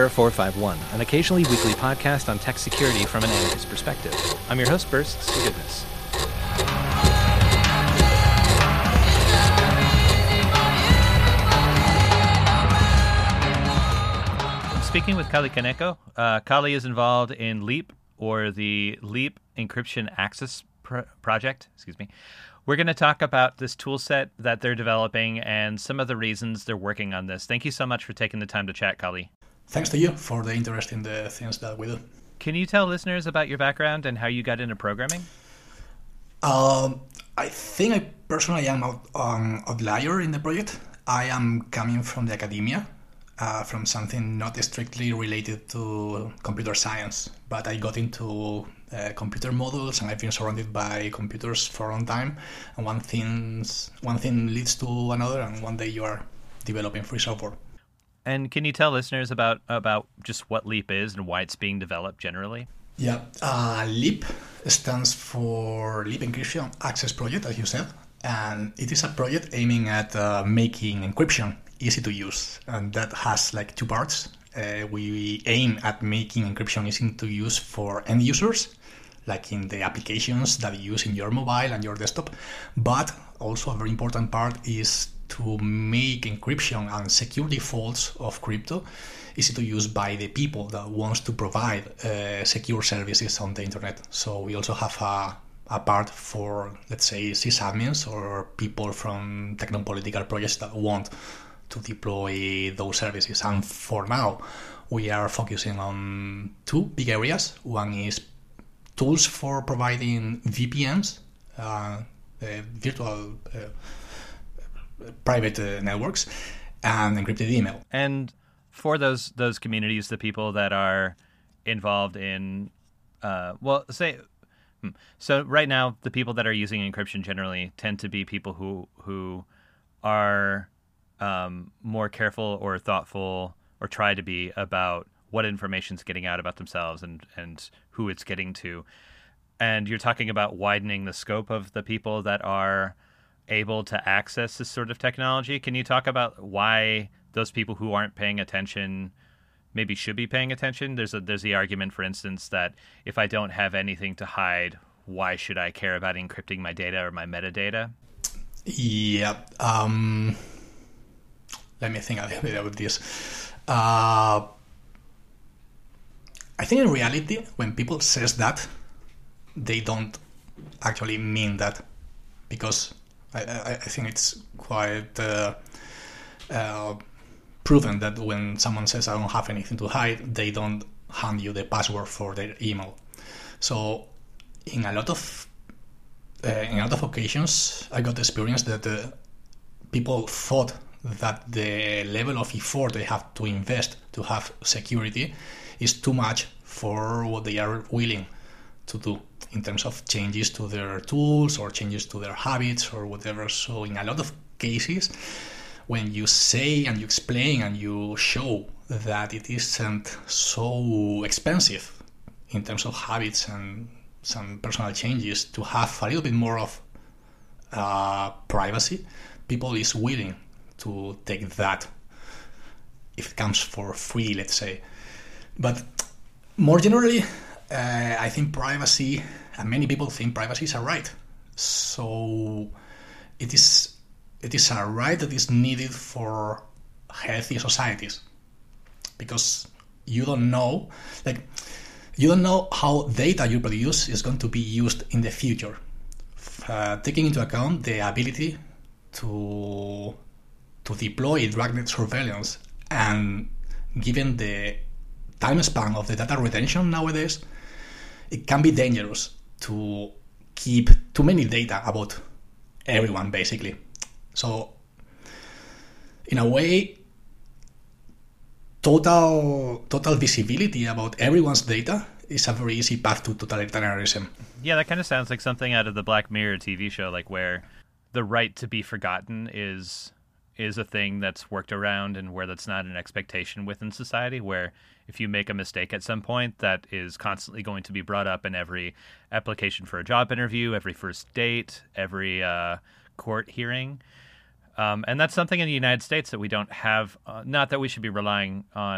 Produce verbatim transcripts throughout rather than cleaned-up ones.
Error four five one, an occasionally weekly podcast on tech security from an anarchist perspective. I'm your host, Bursts to Goodness. Speaking with Kali Kaneko, uh, Kali is involved in Leap, or the Leap Encryption Access Pro- Project. Excuse me. We're going to talk about this tool set that they're developing and some of the reasons they're working on this. Thank you so much for taking the time to chat, Kali. Thanks to you for the interest in the things that we do. Can you tell listeners about your background and how you got into programming? Um, I think I personally am an um, outlier in the project. I am coming from the academia, uh, from something not strictly related to computer science, but I got into uh, computer models and I've been surrounded by computers for a long time. And one thing's, one thing leads to another, and one day you are developing free software. And can you tell listeners about, about just what Leap is and why it's being developed generally? Yeah, uh, Leap stands for Leap Encryption Access Project, as you said, and it is a project aiming at uh, making encryption easy to use, and that has like two parts. Uh, we aim at making encryption easy to use for end users, like in the applications that you use in your mobile and your desktop, but also a very important part is to make encryption and secure defaults of crypto easy to use by the people that wants to provide uh, secure services on the internet. So we also have a, a part for, let's say, sysadmins or people from techno-political projects that want to deploy those services. And for now, we are focusing on two big areas. One is tools for providing V P Ns, uh, uh, virtual uh, private uh, networks, and encrypted email. And for those those communities, the people that are involved in, uh, well, say, so right now, the people that are using encryption generally tend to be people who who are um, more careful or thoughtful or try to be about what information's getting out about themselves and, and who it's getting to. And you're talking about widening the scope of the people that are able to access this sort of technology. Can you talk about why those people who aren't paying attention maybe should be paying attention? There's a there's the argument, for instance, that if I don't have anything to hide, why should I care about encrypting my data or my metadata? Yeah. Um, let me think a little bit about this. Uh, I think in reality, when people says that, they don't actually mean that, because I, I, I think it's quite uh, uh, proven that when someone says I don't have anything to hide, they don't hand you the password for their email. So in a lot of uh, in a lot of occasions, I got the experience that uh, people thought that the level of effort they have to invest to have security is too much for what they are willing to do in terms of changes to their tools or changes to their habits or whatever. So in a lot of cases, when you say and you explain and you show that it isn't so expensive in terms of habits and some personal changes to have a little bit more of uh, privacy, people is willing to take that if it comes for free, let's say. But more generally, uh, I think privacy, and many people think privacy is a right. So it is it is a right that is needed for healthy societies, because you don't know, like you don't know how data you produce is going to be used in the future. Uh, taking into account the ability to to deploy drug surveillance, and given the time span of the data retention nowadays, it can be dangerous to keep too many data about everyone, basically. So, in a way, total total visibility about everyone's data is a very easy path to totalitarianism. Yeah, that kind of sounds like something out of the Black Mirror T V show, like where the right to be forgotten is is a thing that's worked around, and where that's not an expectation within society, where if you make a mistake at some point, that is constantly going to be brought up in every application for a job interview, every first date, every uh, court hearing. Um, and that's something in the United States that we don't have, uh, not that we should be relying on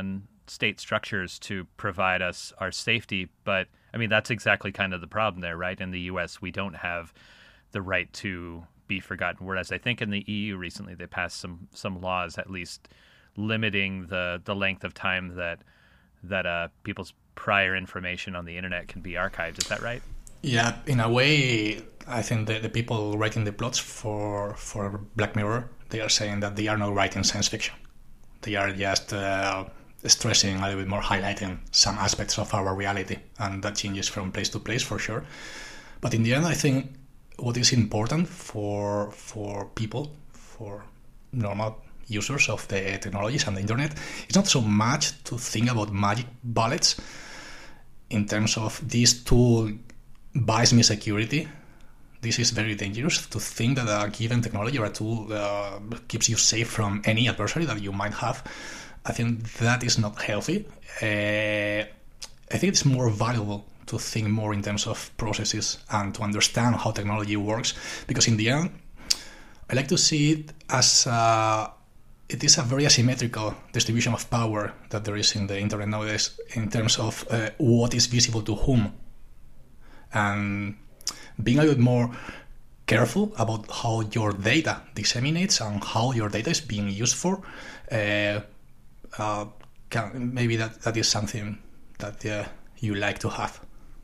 state structures to provide us our safety. But I mean, that's exactly kind of the problem there, right? In the U S, we don't have the right to be forgotten. Whereas I think in the E U recently, they passed some some laws at least limiting the, the length of time that that uh, people's prior information on the internet can be archived. Is that right? Yeah, in a way, I think the, the people writing the plots for for Black Mirror, they are saying that they are not writing science fiction. They are just uh, stressing a little bit more, highlighting some aspects of our reality, and that changes from place to place for sure. But in the end, I think what is important for for people, for normal users of the technologies and the internet, is not so much to think about magic bullets in terms of this tool buys me security. This is very dangerous to think that a given technology or a tool uh, keeps you safe from any adversary that you might have. I think that is not healthy. Uh, I think it's more valuable to think more in terms of processes and to understand how technology works, because in the end, I like to see it as uh, it is a very asymmetrical distribution of power that there is in the internet nowadays in terms of uh, what is visible to whom. And being a little bit more careful about how your data disseminates and how your data is being used for, uh, uh, can, maybe that, that is something that uh, you like to have.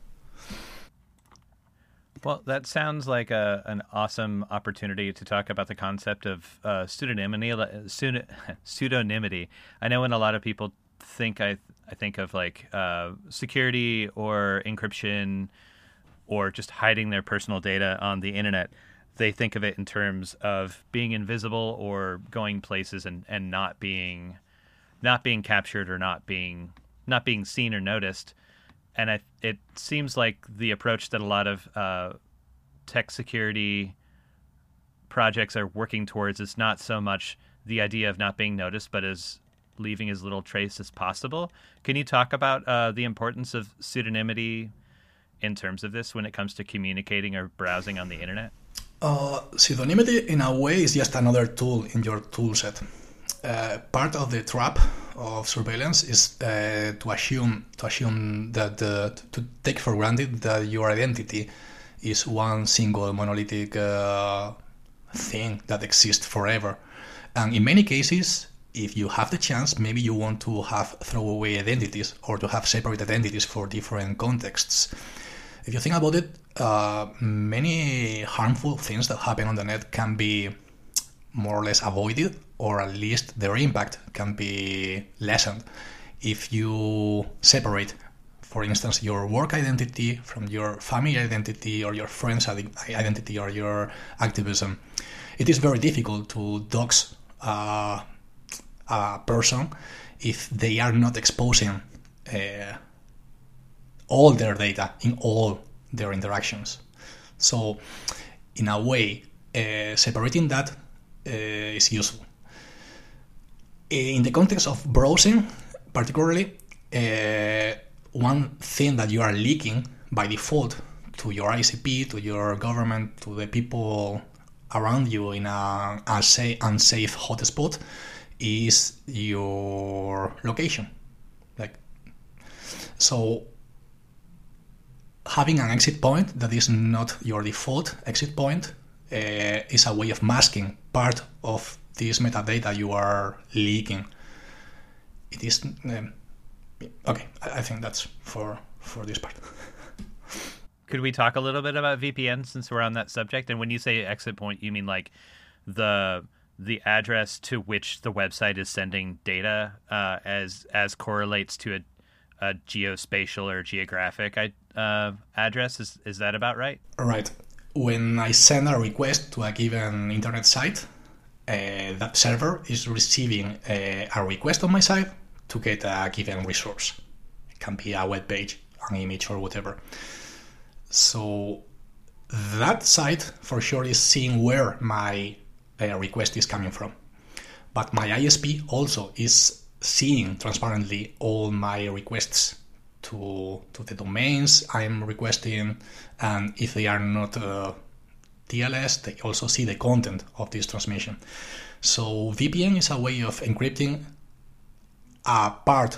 Well, that sounds like a, an awesome opportunity to talk about the concept of uh, pseudonymity. Pseudonymity. I know when a lot of people think, I I think of like uh, security or encryption or just hiding their personal data on the internet, they think of it in terms of being invisible or going places and, and not being not being captured or not being not being seen or noticed. And I, it seems like the approach that a lot of uh, tech security projects are working towards is not so much the idea of not being noticed, but as leaving as little trace as possible. Can you talk about uh, the importance of pseudonymity in terms of this when it comes to communicating or browsing on the internet? Uh, pseudonymity, in a way, is just another tool in your tool set. Uh, part of the trap of surveillance is uh, to assume to assume that uh, to take for granted that your identity is one single monolithic uh, thing that exists forever. And in many cases, if you have the chance, maybe you want to have throwaway identities or to have separate identities for different contexts. If you think about it, uh, many harmful things that happen on the net can be more or less avoided, or at least their impact can be lessened if you separate, for instance, your work identity from your family identity or your friend's identity or your activism. It is very difficult to dox uh, a person if they are not exposing uh, all their data in all their interactions. So, in a way, uh, separating that uh, is useful. In the context of browsing, particularly, uh, one thing that you are leaking by default to your I C P, to your government, to the people around you in a unsafe, unsafe hotspot is your location. Like, so having an exit point that is not your default exit point uh, is a way of masking part of this metadata you are leaking. It is um, okay. I, I think that's for for this part. Could we talk a little bit about V P N since we're on that subject? And when you say exit point, you mean like the the address to which the website is sending data uh, as as correlates to a, a geospatial or geographic uh, address? Is is that about right? Right. When I send a request to a given internet site, uh, that server is receiving a, a request on my site to get a given resource. It can be a web page, an image, or whatever. So that site for sure is seeing where my uh, request is coming from. But my I S P also is seeing transparently all my requests to to the domains I'm requesting, and if they are not uh, T L S, they also see the content of this transmission. So V P N is a way of encrypting a part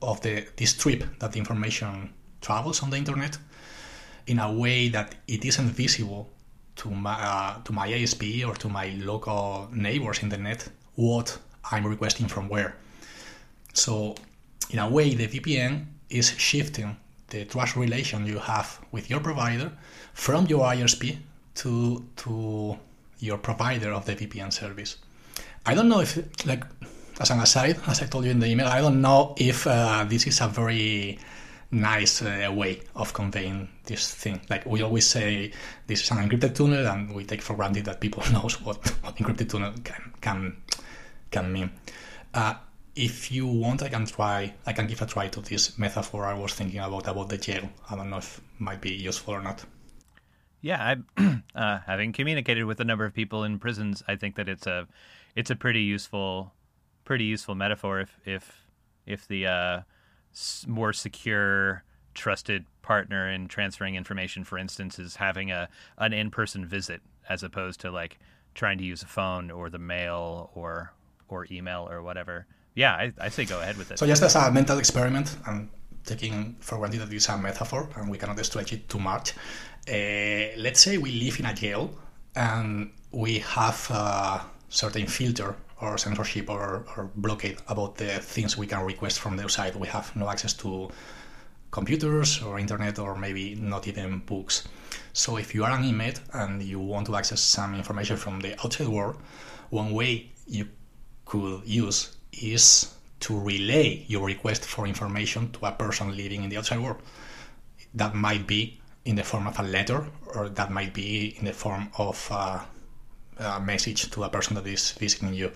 of the this trip that the information travels on the internet in a way that it isn't visible to my uh, to my I S P or to my local neighbors in the net what I'm requesting from where. So in a way, the V P N is shifting the trust relation you have with your provider from your I S P to to your provider of the V P N service. I don't know if, like, as an aside, as I told you in the email, I don't know if uh, this is a very nice uh, way of conveying this thing. Like, we always say this is an encrypted tunnel, and we take for granted that people knows what, what encrypted tunnel can can can mean. Uh, if you want, I can try. I can give a try to this metaphor I was thinking about about the jail. I don't know if it might be useful or not. Yeah, I, uh, having communicated with a number of people in prisons, I think that it's a it's a pretty useful pretty useful metaphor. If if if the uh, more secure, trusted partner in transferring information, for instance, is having a an in-person visit as opposed to like trying to use a phone or the mail or or email or whatever. Yeah, I, I say go ahead with it. So just as a mental experiment, and taking for granted that it's a metaphor and we cannot stretch it too much, uh, let's say we live in a jail and we have a certain filter or censorship or, or blockade about the things we can request from the outside. We have no access to computers or internet or maybe not even books. So if you are an inmate and you want to access some information from the outside world, one way you could use is to relay your request for information to a person living in the outside world. That might be in the form of a letter, or that might be in the form of uh, a message to a person that is visiting you.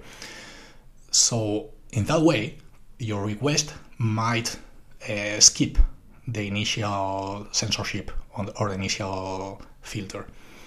So in that way, your request might uh, skip the initial censorship on the, or the initial filter.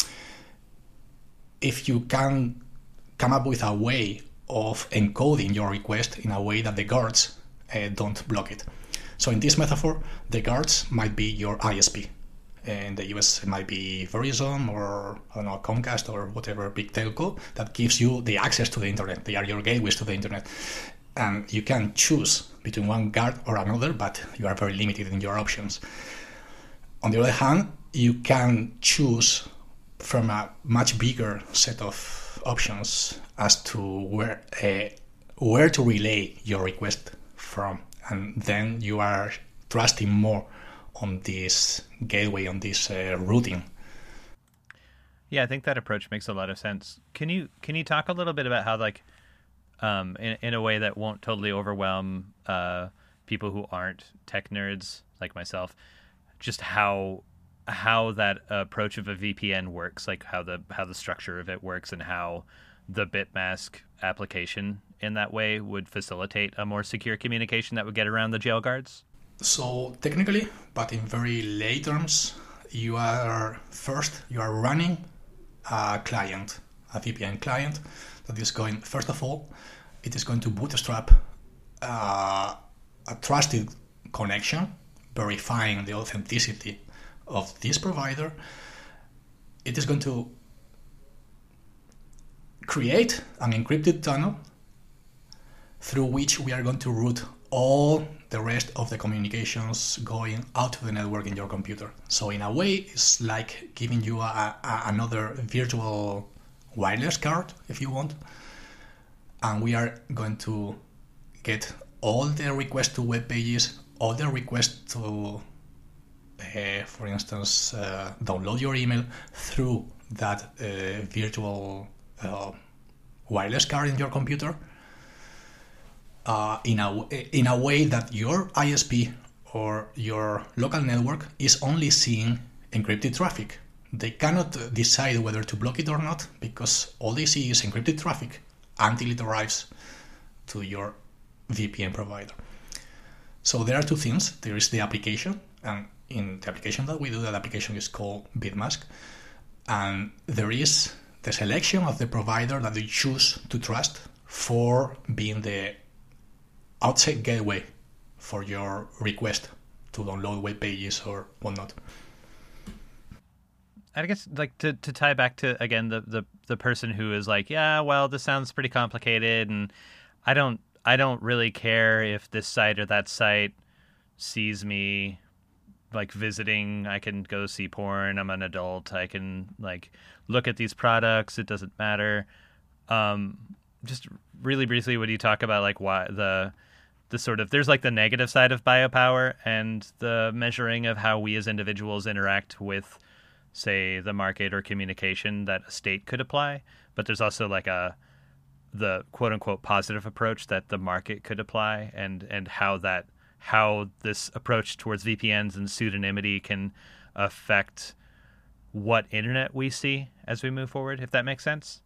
If you can come up with a way of encoding your request in a way that the guards uh, don't block it. So in this metaphor, the guards might be your I S P. In the U S, it might be Verizon or I don't know, Comcast or whatever big telco that gives you the access to the internet. They are your gateways to the internet. And you can choose between one guard or another, but you are very limited in your options. On the other hand, you can choose from a much bigger set of options as to where uh, where to relay your request from, and then you are trusting more on this gateway, on this uh, routing. Yeah, I think that approach makes a lot of sense. Can you can you talk a little bit about how, like, um, in in a way that won't totally overwhelm uh, people who aren't tech nerds like myself, just how how that approach of a V P N works, like how the how the structure of it works, and how the Bitmask application in that way would facilitate a more secure communication that would get around the jail guards? So technically, but in very lay terms, you are first you are running a client, a V P N client that is going. First of all, it is going to bootstrap uh, a trusted connection, verifying the authenticity of this provider. It is going to create an encrypted tunnel through which we are going to route all the rest of the communications going out to the network in your computer. So in a way, it's like giving you a, a, another virtual wireless card, if you want. And we are going to get all the requests to web pages, all the requests to Uh, for instance, uh, download your email through that uh, virtual uh, wireless card in your computer uh, in a in a way that your I S P or your local network is only seeing encrypted traffic. They cannot decide whether to block it or not, because all they see is encrypted traffic until it arrives to your V P N provider. So there are two things. There is the application, and in the application that we do, that application is called Bitmask. And there is the selection of the provider that you choose to trust for being the outside gateway for your request to download web pages or whatnot. I guess, like, to, to tie back to, again, the, the, the person who is like, yeah, well, this sounds pretty complicated, and I don't I don't really care if this site or that site sees me like visiting. I can go see porn. I'm an adult. I can like look at these products. It doesn't matter. Um, just really briefly, would you talk about like why the the sort of there's like the negative side of biopower and the measuring of how we as individuals interact with, say, the market or communication that a state could apply, but there's also like a the quote unquote positive approach that the market could apply, and and how that how this approach towards V P Ns and pseudonymity can affect what internet we see as we move forward, if that makes sense.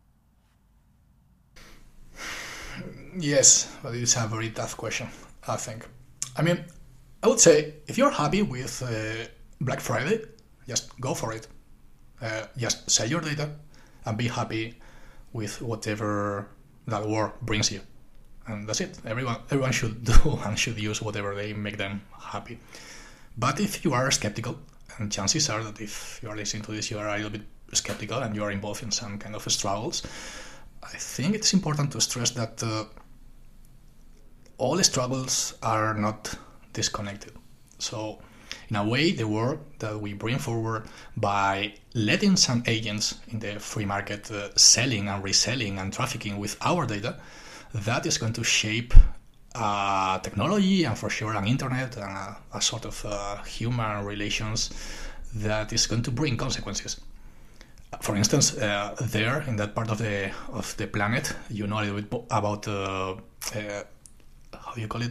Yes, but it's a very tough question, I think. I mean, I would say if you're happy with uh, Black Friday, just go for it. Uh, just sell your data and be happy with whatever that war brings you. And that's it. Everyone everyone should do and should use whatever they make them happy. But if you are skeptical, and chances are that if you are listening to this, you are a little bit skeptical and you are involved in some kind of struggles, I think it's important to stress that uh, all struggles are not disconnected. So, in a way, the work that we bring forward by letting some agents in the free market uh, selling and reselling and trafficking with our data, that is going to shape uh, technology and for sure an internet and a, a sort of uh, human relations that is going to bring consequences. For instance, uh, there in that part of the of the planet, you know a little bit about uh, uh, how do you call it?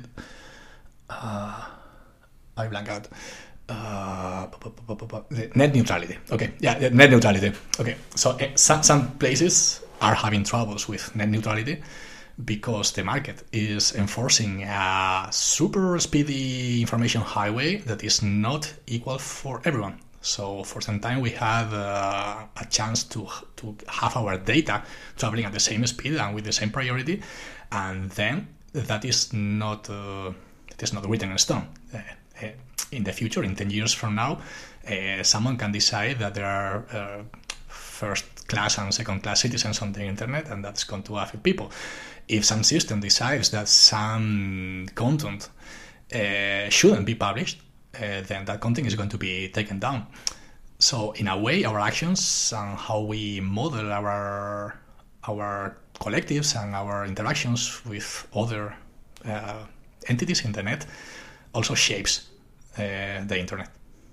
Uh, I blank out. Uh, net neutrality. Okay, yeah, net neutrality. Okay, so uh, some some places are having troubles with net neutrality because the market is enforcing a super speedy information highway that is not equal for everyone. So for some time we had uh, a chance to to have our data traveling at the same speed and with the same priority, and then that is not uh, it is not written in stone. Uh, uh, in the future, in ten years from now, uh, someone can decide that there are uh, first class and second class citizens on the internet, and that's going to affect people. If some system decides that some content uh, shouldn't be published, Uh, then that content is going to be taken down. So in a way, our actions and how we model our our collectives and our interactions with other uh, entities in the net also shapes uh, the internet.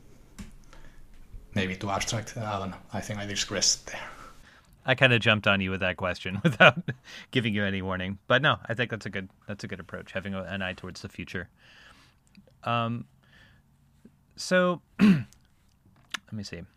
Maybe too abstract, I don't know. I think I digressed there. I kind of jumped on you with that question without giving you any warning, but no, I think that's a good that's a good approach, having a, an eye towards the future. Um. So, let me see.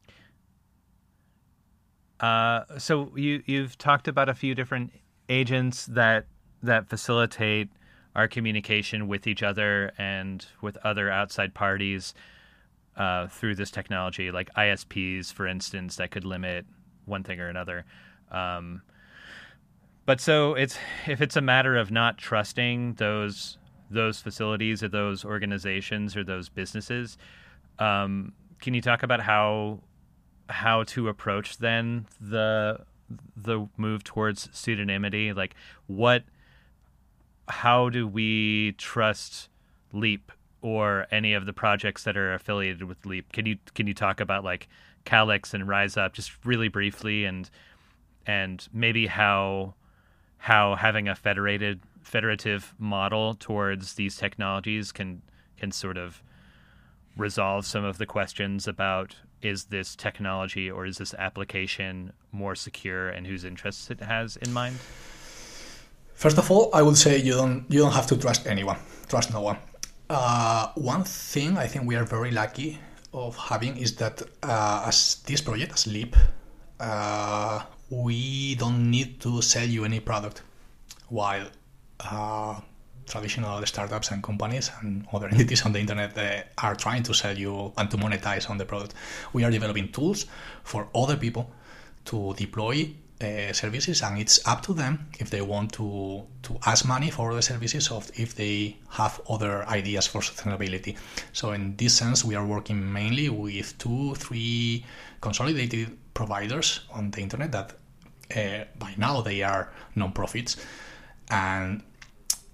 Uh, so you you've talked about a few different agents that that facilitate our communication with each other and with other outside parties uh, through this technology, like I S Ps, for instance, that could limit one thing or another. Um, but so it's if it's a matter of not trusting those. those facilities or those organizations or those businesses, um, can you talk about how how to approach then the the move towards pseudonymity? Like what, how do we trust Leap or any of the projects that are affiliated with Leap? Can you can you talk about like Calyx and RiseUp just really briefly, and and maybe how how having a federated federative model towards these technologies can can sort of resolve some of the questions about, is this technology or is this application more secure and whose interests it has in mind? First of all, I would say you don't you don't have to trust anyone. Trust no one. Uh, one thing I think we are very lucky of having is that uh, as this project, as Leap, uh, we don't need to sell you any product, while Uh, traditional startups and companies and other entities on the internet uh, are trying to sell you and to monetize on the product. We are developing tools for other people to deploy uh, services, and it's up to them if they want to to ask money for the services or if they have other ideas for sustainability. So in this sense, we are working mainly with two, three consolidated providers on the internet that uh, by now they are non-profits. And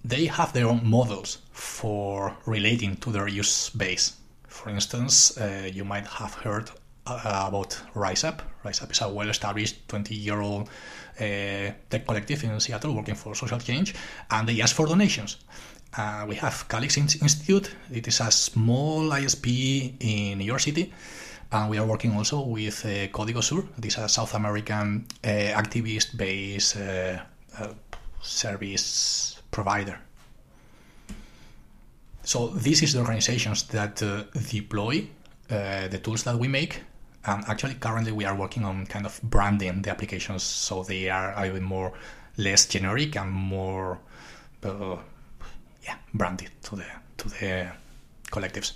they have their own models for relating to their use base. For instance, uh, you might have heard uh, about RiseUp. RiseUp is a well-established twenty-year-old uh, tech collective in Seattle working for social change, and they ask for donations. Uh, we have Calix Institute. It is a small I S P in New York City. And we are working also with uh, Código Sur. This is a South American uh, activist-based uh, uh, service provider. So this is the organizations that uh, deploy uh, the tools that we make. And actually, currently, we are working on kind of branding the applications so they are a bit more less generic and more, uh, yeah, branded to the to the collectives.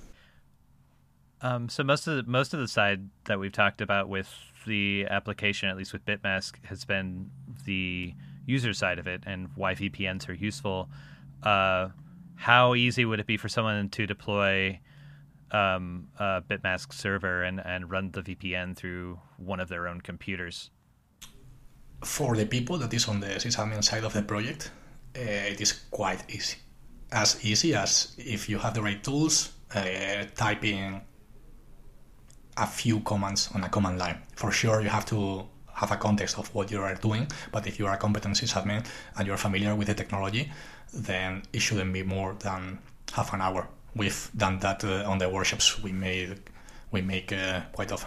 Um, so most of the, most of the side that we've talked about with the application, at least with Bitmask, has been the user side of it and why V P Ns are useful. Uh, how easy would it be for someone to deploy um, a Bitmask server and, and run the V P N through one of their own computers? For the people that is on the sysadmin side of the project, uh, it is quite easy. As easy as if you have the right tools, uh, typing a few commands on a command line. For sure, you have to have a context of what you are doing, but if you are a competent sysadmin and you're familiar with the technology, then it shouldn't be more than half an hour. We've done that uh, on the workshops we made, we make uh, quite often.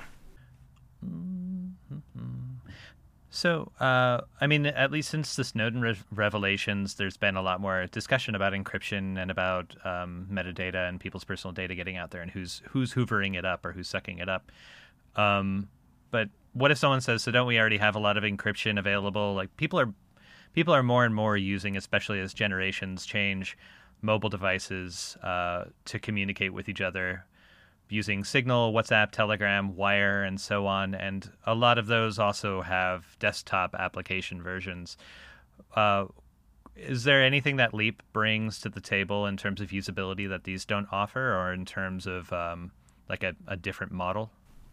So, uh, I mean, at least since the Snowden re- revelations, there's been a lot more discussion about encryption and about um, metadata and people's personal data getting out there and who's who's hoovering it up or who's sucking it up. Um, but what if someone says, "So don't we already have a lot of encryption available?" Like people are people are more and more using, especially as generations change, mobile devices uh, to communicate with each other, using Signal, WhatsApp, Telegram, Wire, and so on. And a lot of those also have desktop application versions. Uh, is there anything that Leap brings to the table in terms of usability that these don't offer, or in terms of um, like a, a different model?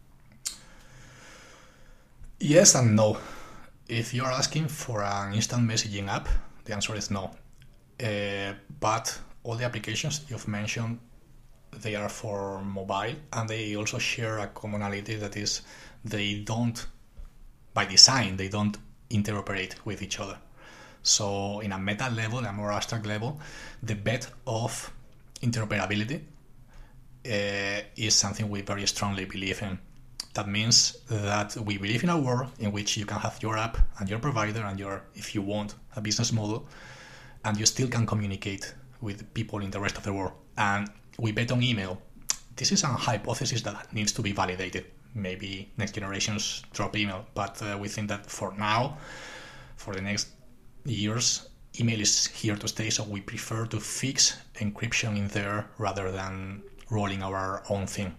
Yes and no. If you're asking for an instant messaging app, the answer is no. Uh, but all the applications you've mentioned, they are for mobile, and they also share a commonality that is they don't, by design, they don't interoperate with each other. So in a meta level, a more abstract level, the bet of interoperability uh, is something we very strongly believe in. That means that we believe in a world in which you can have your app and your provider and your, if you want, a business model, and you still can communicate with people in the rest of the world. And we bet on email. This is a hypothesis that needs to be validated. Maybe next generations drop email, but uh, we think that for now, for the next years, email is here to stay, so we prefer to fix encryption in there rather than rolling our own thing.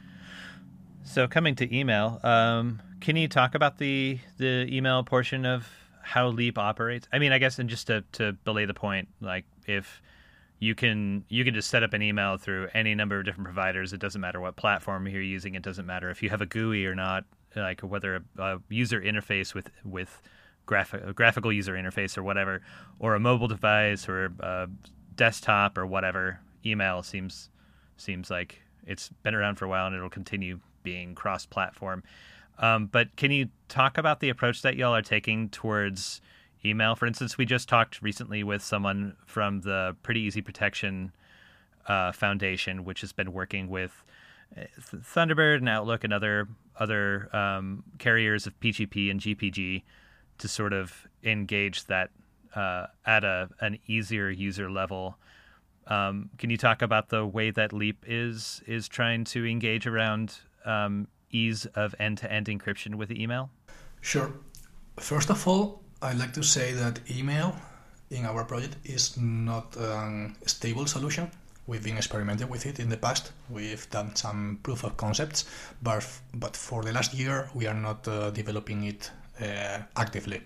So coming to email, um, can you talk about the the email portion of how Leap operates? I mean, I guess, and just to, to belay the point, like if you can you can just set up an email through any number of different providers. It doesn't matter what platform you're using. It doesn't matter if you have a G U I or not, like whether a, a user interface with with graphic a graphical user interface or whatever, or a mobile device or a desktop or whatever. Email seems seems like it's been around for a while and it'll continue being cross-platform. Um, but can you talk about the approach that y'all are taking towards email? For instance, we just talked recently with someone from the Pretty Easy Protection uh, Foundation, which has been working with Thunderbird and Outlook and other other um, carriers of P G P and G P G to sort of engage that uh, at a an easier user level. Um, can you talk about the way that Leap is is trying to engage around um, ease of end-to-end encryption with email? Sure. First of all, I'd like to say that email in our project is not a stable solution. We've been experimenting with it in the past. We've done some proof of concepts, but but for the last year, we are not uh, developing it uh, actively.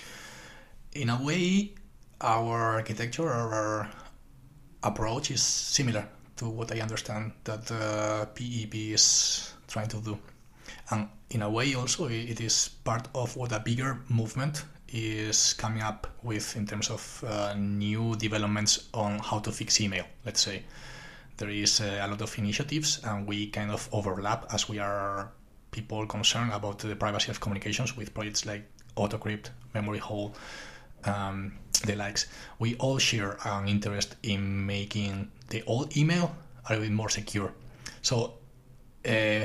In a way, our architecture, our approach is similar to what I understand that uh, P E P is trying to do. And in a way also it is part of what a bigger movement is coming up with in terms of uh, new developments on how to fix email, let's say. There is uh, a lot of initiatives, and we kind of overlap as we are people concerned about the privacy of communications with projects like AutoCrypt, Memory Hole, um, the likes. We all share an interest in making the old email a little bit more secure. So, uh,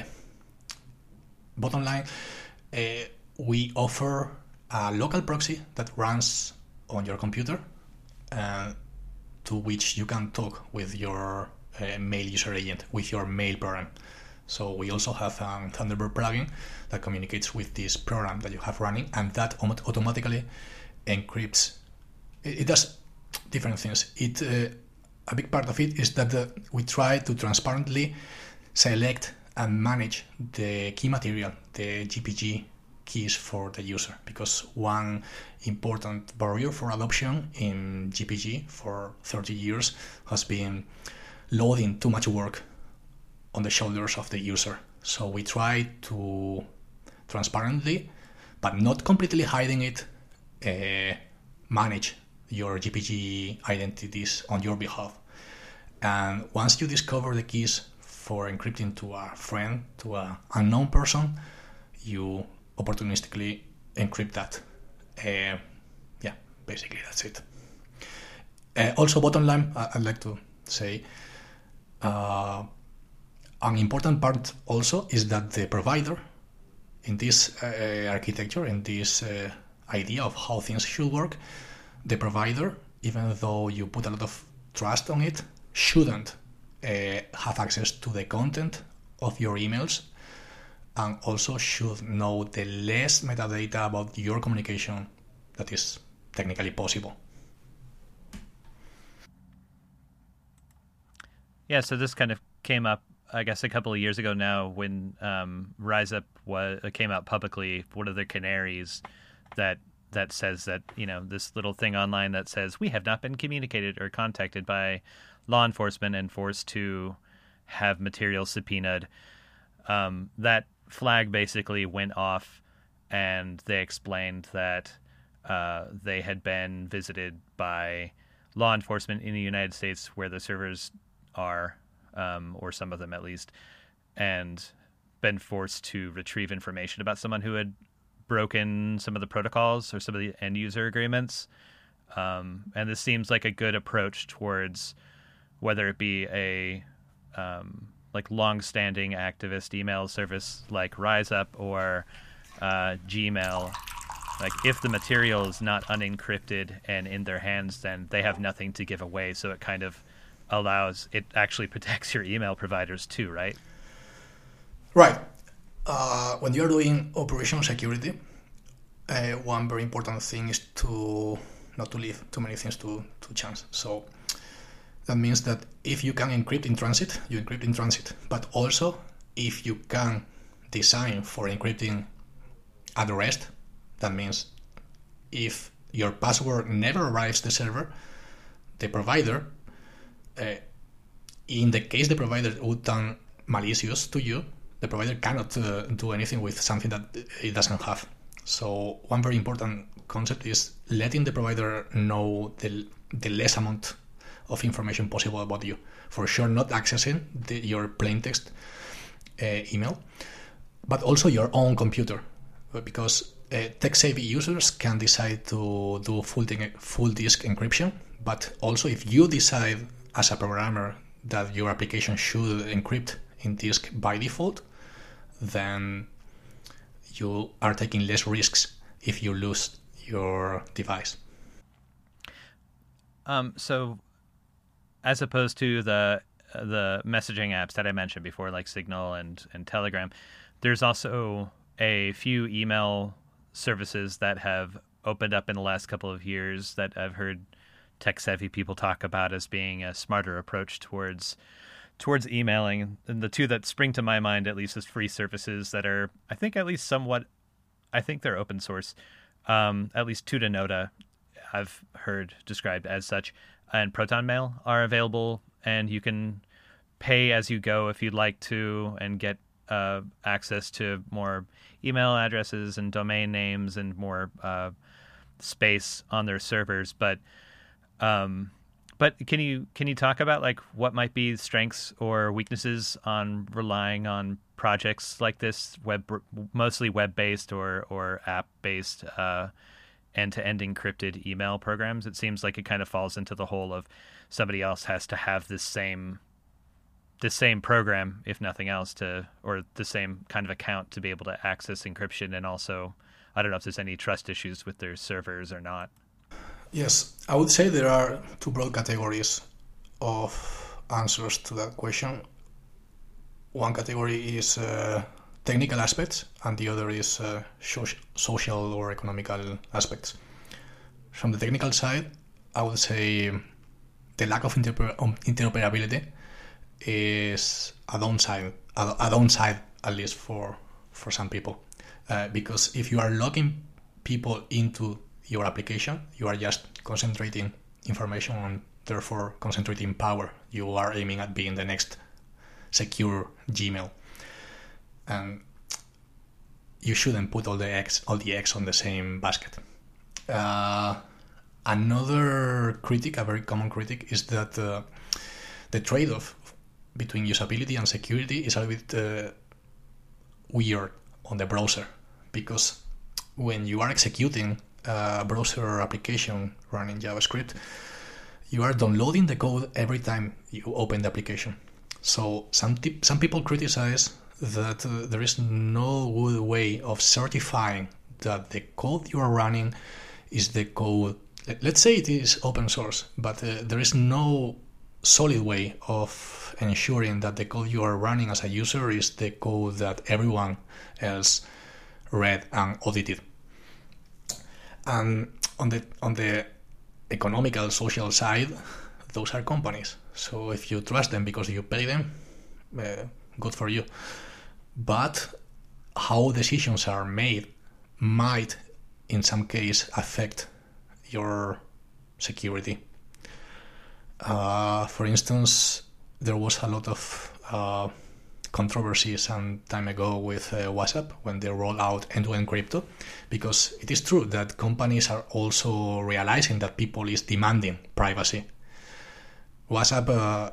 bottom line, uh, we offer a local proxy that runs on your computer, uh, to which you can talk with your uh, mail user agent, with your mail program. So we also have a Thunderbird plugin that communicates with this program that you have running, and that automatically encrypts. It, it does different things. It uh, a big part of it is that the, we try to transparently select and manage the key material, the G P G keys for the user, because one important barrier for adoption in G P G for thirty years has been loading too much work on the shoulders of the user. So we try to transparently, but not completely hiding it, uh, manage your G P G identities on your behalf. And once you discover the keys for encrypting to a friend, to an unknown person, you opportunistically encrypt that. Uh, yeah, basically that's it. Uh, also, bottom line, I'd like to say, uh, an important part also is that the provider in this uh, architecture, in this uh, idea of how things should work, the provider, even though you put a lot of trust on it, shouldn't uh, have access to the content of your emails, and also should know the less metadata about your communication that is technically possible. Yeah, so this kind of came up, I guess, a couple of years ago now when um, RiseUp was, came out publicly. One of the canaries that that says that, you know, this little thing online that says we have not been communicated or contacted by law enforcement and forced to have material subpoenaed. Um, that flag basically went off, and they explained that uh, they had been visited by law enforcement in the United States where the servers are, um, or some of them at least, and been forced to retrieve information about someone who had broken some of the protocols or some of the end user agreements. Um, and this seems like a good approach towards whether it be a um, like long-standing activist email service like RiseUp or uh, Gmail. Like, if the material is not unencrypted and in their hands, then they have nothing to give away. So it kind of allows, it actually protects your email providers too, right? Right. Uh, when you're doing operational security, uh, one very important thing is to not to leave too many things to, to chance. So that means that if you can encrypt in transit, you encrypt in transit. But also, if you can design for encrypting at rest, that means if your password never arrives the server, the provider, uh, in the case the provider would turn malicious to you, the provider cannot uh, do anything with something that it doesn't have. So one very important concept is letting the provider know the, the less amount of information possible about you. For sure, not accessing the, your plain text uh, email, but also your own computer, because uh, tech-savvy users can decide to do full, di- full disk encryption, but also if you decide as a programmer that your application should encrypt in disk by default, then you are taking less risks if you lose your device. Um, so as opposed to the uh, the messaging apps that I mentioned before, like Signal and, and Telegram, there's also a few email services that have opened up in the last couple of years that I've heard tech-savvy people talk about as being a smarter approach towards towards emailing. And the two that spring to my mind, at least, is free services that are, I think, at least somewhat, I think they're open source. Um, at least Tutanota, I've heard described as such, and ProtonMail are available, and you can pay as you go if you'd like to, and get uh, access to more email addresses and domain names and more uh, space on their servers. But um, but can you can you talk about like what might be strengths or weaknesses on relying on projects like this, web mostly web based or or app based uh, end-to-end encrypted email programs? It seems like it kind of falls into the hole of somebody else has to have this same the same program, if nothing else, to or the same kind of account to be able to access encryption. And also, I don't know if there's any trust issues with their servers or not. Yes, I would say there are two broad categories of answers to that question. One category is uh, technical aspects, and the other is uh, social or economical aspects. From the technical side, I would say the lack of interper- interoperability is a downside, a, a downside at least for for some people, uh, because if you are logging people into your application, you are just concentrating information and therefore concentrating power. You are aiming at being the next secure Gmail, and you shouldn't put all the eggs all the eggs on the same basket. Uh, another critic, a very common critic, is that uh, the trade-off between usability and security is a bit uh, weird on the browser, because when you are executing a browser application running JavaScript, you are downloading the code every time you open the application. So some t- some people criticize that uh, there is no good way of certifying that the code you are running is the code. Let's say it is open source, but uh, there is no solid way of ensuring that the code you are running as a user is the code that everyone else read and audited. And on the on the economical, social side, those are companies. So if you trust them because you pay them, uh, good for you. But how decisions are made might, in some case, affect your security. Uh, for instance, there was a lot of uh, controversy some time ago with uh, WhatsApp when they rolled out end-to-end crypto, because it is true that companies are also realizing that people is demanding privacy. WhatsApp uh,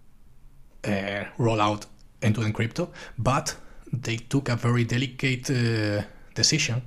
uh, rolled out end-to-end crypto, but they took a very delicate uh, decision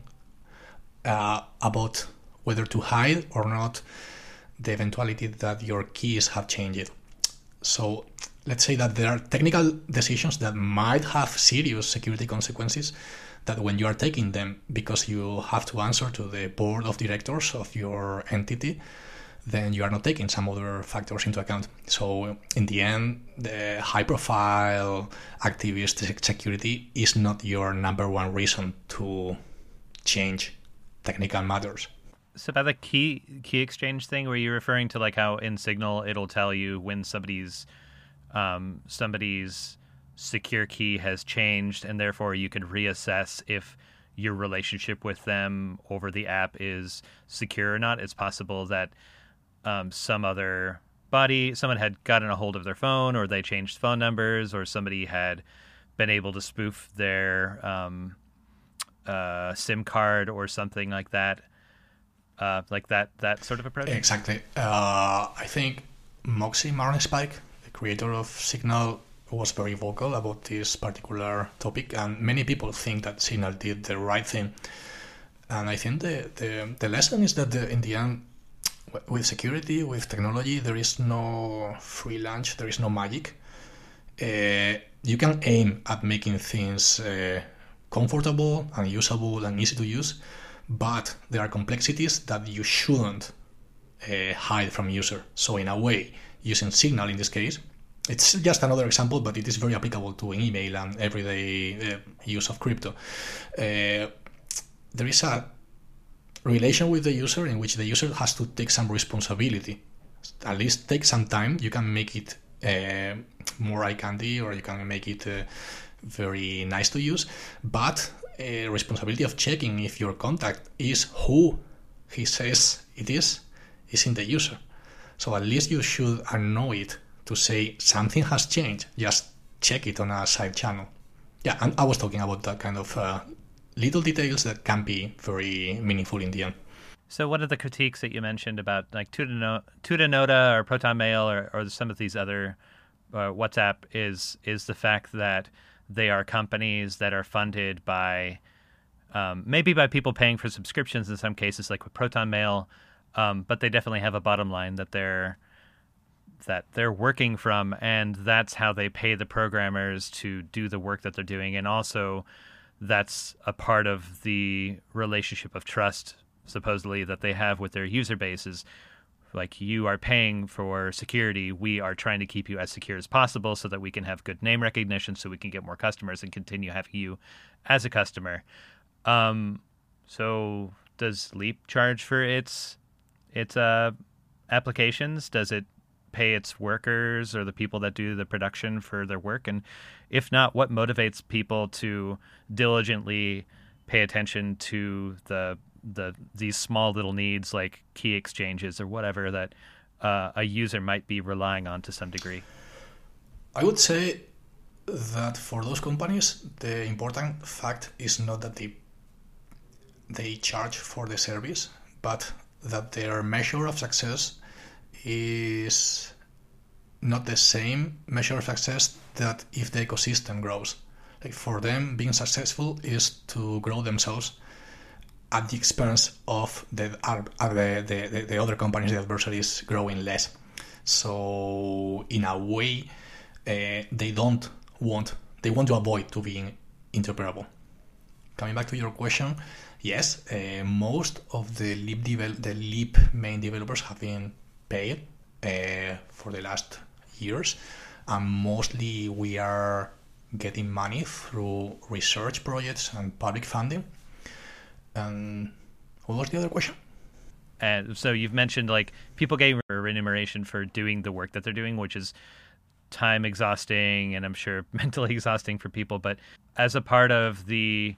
uh, about whether to hide or not the eventuality that your keys have changed. So let's say that there are technical decisions that might have serious security consequences, that when you are taking them because you have to answer to the board of directors of your entity, then you are not taking some other factors into account. So in the end, the high-profile activist security is not your number one reason to change technical matters. So about the key key exchange thing, were you referring to like how in Signal it'll tell you when somebody's um, somebody's secure key has changed, and therefore you can reassess if your relationship with them over the app is secure or not? It's possible that um, some other body, someone had gotten a hold of their phone, or they changed phone numbers, or somebody had been able to spoof their um, uh, SIM card or something like that. Uh, like that that sort of approach? Exactly. Uh, I think Moxie Marlinspike, the creator of Signal, was very vocal about this particular topic, and many people think that Signal did the right thing. And I think the, the, the lesson is that the, in the end, with security, with technology, there is no free lunch, there is no magic. Uh, you can aim at making things uh, comfortable and usable and easy to use, but there are complexities that you shouldn't uh, hide from user. So in a way, using Signal in this case, it's just another example, but it is very applicable to email and everyday uh, use of crypto. Uh, there is a relation with the user in which the user has to take some responsibility. At least take some time. You can make it uh, more eye candy, or you can make it uh, very nice to use, but a responsibility of checking if your contact is who he says it is, is in the user. So at least you should know it to say something has changed. Just check it on a side channel. Yeah, and I was talking about that kind of uh, little details that can be very meaningful in the end. So one of the critiques that you mentioned about like Tutanota, Tutanota or Proton Mail or, or some of these other uh, WhatsApp is is the fact that they are companies that are funded by um, maybe by people paying for subscriptions in some cases, like with Proton Mail, um, but they definitely have a bottom line that they're that they're working from, and that's how they pay the programmers to do the work that they're doing, and also that's a part of the relationship of trust supposedly that they have with their user bases. Like, you are paying for security, we are trying to keep you as secure as possible so that we can have good name recognition, so we can get more customers and continue having you as a customer. Um, so does Leap charge for its its uh, applications? Does it pay its workers or the people that do the production for their work? And if not, what motivates people to diligently pay attention to the the these small little needs like key exchanges or whatever that uh, a user might be relying on to some degree? I would say that for those companies, the important fact is not that they they charge for the service, but that their measure of success is not the same measure of success that if the ecosystem grows. Like, for them, being successful is to grow themselves at the expense of the uh, the, the, the other companies, the adversaries, growing less. So in a way, uh, they don't want, they want to avoid to being interoperable. Coming back to your question, yes, uh, most of the Leap devel- the Leap main developers have been paid uh, for the last years, and mostly we are getting money through research projects and public funding. And what was the other question? And so you've mentioned like people getting remuneration for doing the work that they're doing, which is time exhausting and I'm sure mentally exhausting for people. But as a part of the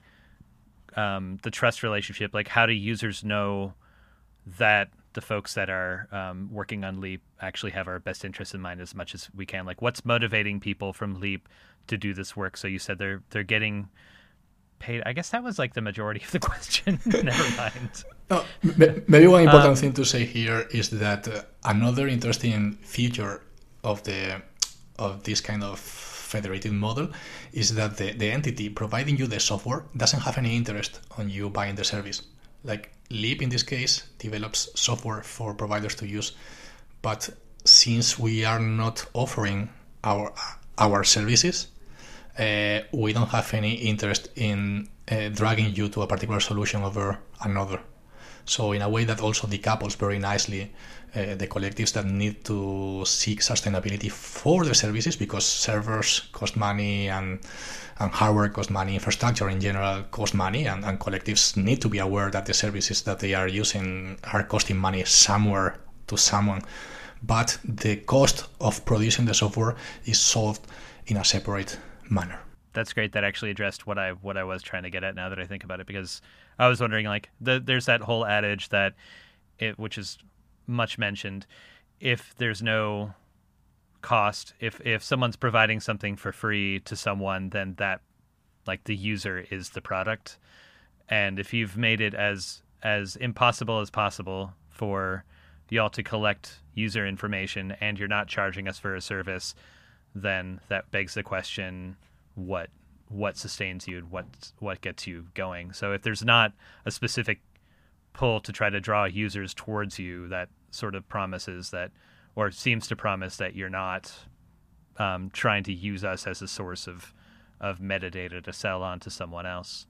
um, the trust relationship, like, how do users know that the folks that are um, working on Leap actually have our best interests in mind as much as we can? Like, what's motivating people from Leap to do this work? So you said they're they're getting paid. I guess that was like the majority of the question. Never mind. Oh, maybe one important um, thing to say here is that uh, another interesting feature of the of this kind of federated model is that the, the entity providing you the software doesn't have any interest on you buying the service. Like, Leap in this case develops software for providers to use, but since we are not offering our our services, uh, we don't have any interest in uh, dragging you to a particular solution over another. So in a way that also decouples very nicely uh, the collectives that need to seek sustainability for the services, because servers cost money and and hardware cost money, infrastructure in general cost money, and, and collectives need to be aware that the services that they are using are costing money somewhere to someone. But the cost of producing the software is solved in a separate manner. That's great. That actually addressed what I what I was trying to get at now that I think about it, because I was wondering, like, the, there's that whole adage that it, which is much mentioned, if there's no cost, if if someone's providing something for free to someone, then that, like, the user is the product. And if you've made it as as impossible as possible for y'all to collect user information and you're not charging us for a service, then that begs the question, what what sustains you, what what gets you going? So if there's not a specific pull to try to draw users towards you, that sort of promises that, or seems to promise that you're not um, trying to use us as a source of of metadata to sell on to someone else.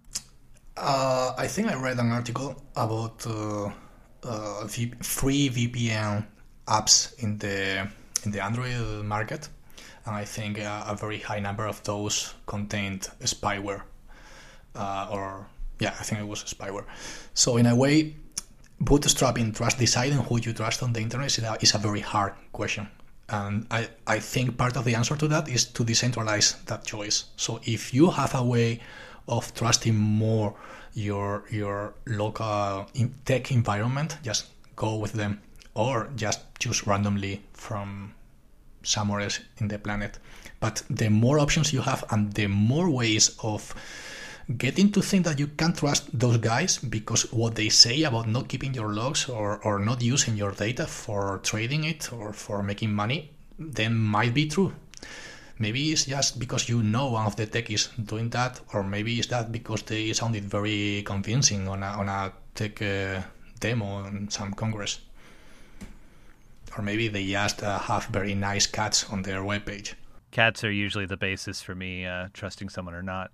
Uh, I think I read an article about uh, uh, v- free V P N apps in the in the Android market, and I think uh, a very high number of those contained spyware, uh, or yeah, I think it was spyware. So in a way, bootstrapping trust, deciding who you trust on the internet is a, is a very hard question. And I, I think part of the answer to that is to decentralize that choice. So if you have a way of trusting more your your local tech environment, just go with them, or just choose randomly from somewhere else in the planet. But the more options you have and the more ways of getting to think that you can't trust those guys because what they say about not keeping your logs or, or not using your data for trading it or for making money, then might be true. Maybe it's just because you know one of the techies doing that, or maybe it's that because they sounded very convincing on a, on a tech uh, demo in some congress. Or maybe they just uh, have very nice cats on their webpage. Cats are usually the basis for me uh, trusting someone or not.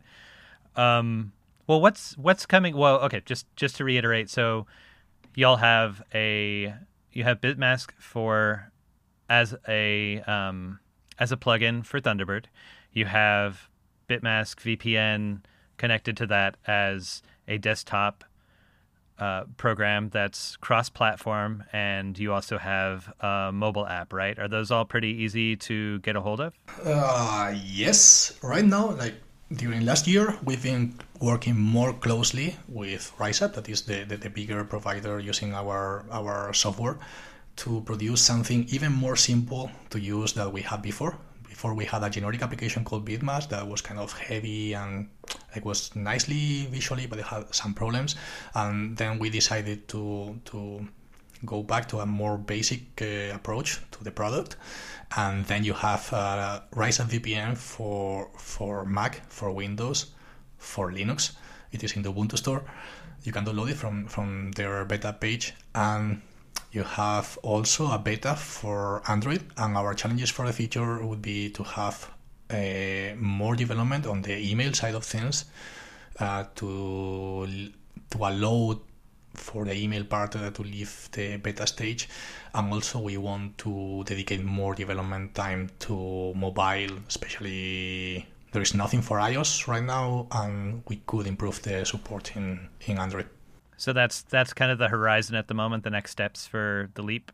Um, well, what's what's coming? Well, okay, just just to reiterate, so y'all have a you have Bitmask for as a um, as a plugin for Thunderbird. You have Bitmask V P N connected to that as a desktop uh, program that's cross-platform, and you also have a mobile app, right? Are those all pretty easy to get a hold of? Uh, yes. Right now, like during last year, we've been working more closely with RiseUp, that is the, the, the bigger provider using our our software, to produce something even more simple to use than we had before. Before we had a generic application called Bitmask that was kind of heavy and it was nicely visually, but it had some problems. And then we decided to to go back to a more basic uh, approach to the product. And then you have uh, RiseUp V P N for for Mac, for Windows, for Linux. It is in the Ubuntu store. You can download it from, from their beta page. And you have also a beta for Android, and our challenges for the future would be to have uh, more development on the email side of things uh, to to allow for the email part uh, to leave the beta stage, and also we want to dedicate more development time to mobile, especially there is nothing for iOS right now, and we could improve the support in, in Android. So that's that's kind of the horizon at the moment, the next steps for the leap?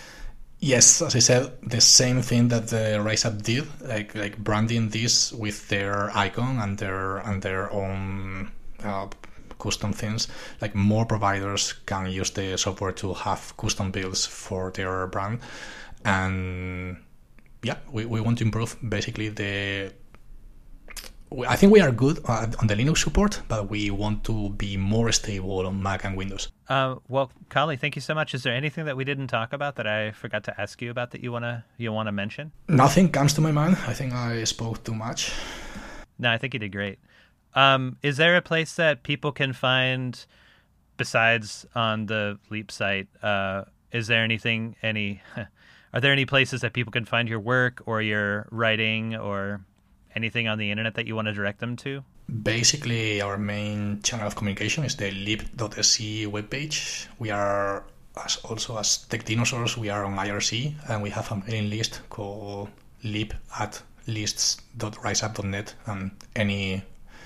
Yes, as I said, the same thing that the RiseUp did, like like branding this with their icon and their and their own uh, custom things. Like more providers can use the software to have custom builds for their brand. And yeah, we, we want to improve basically the... I think we are good on the Linux support, but we want to be more stable on Mac and Windows. Uh, well, Kali, thank you so much. Is there anything that we didn't talk about that I forgot to ask you about that you wanna you wanna mention? Nothing comes to my mind. I think I spoke too much. No, I think you did great. Um, is there a place that people can find, besides on the Leap site? Uh, is there anything? Any? Are there any places that people can find your work or your writing or anything on the internet that you want to direct them to? Basically, our main channel of communication is the leap dot s c webpage. We are as also as Tech Dinosaurs, we are on I R C, and we have a mailing list called leap at lists dot riseup dot net, and any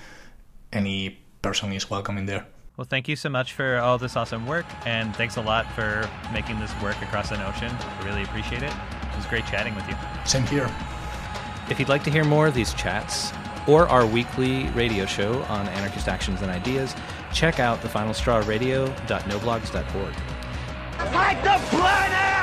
any person is welcome in there. Well, thank you so much for all this awesome work, and thanks a lot for making this work across an ocean. I really appreciate it. It was great chatting with you. Same here. If you'd like to hear more of these chats or our weekly radio show on anarchist actions and ideas, check out the final straw radio dot no blogs dot org. Fight the planet!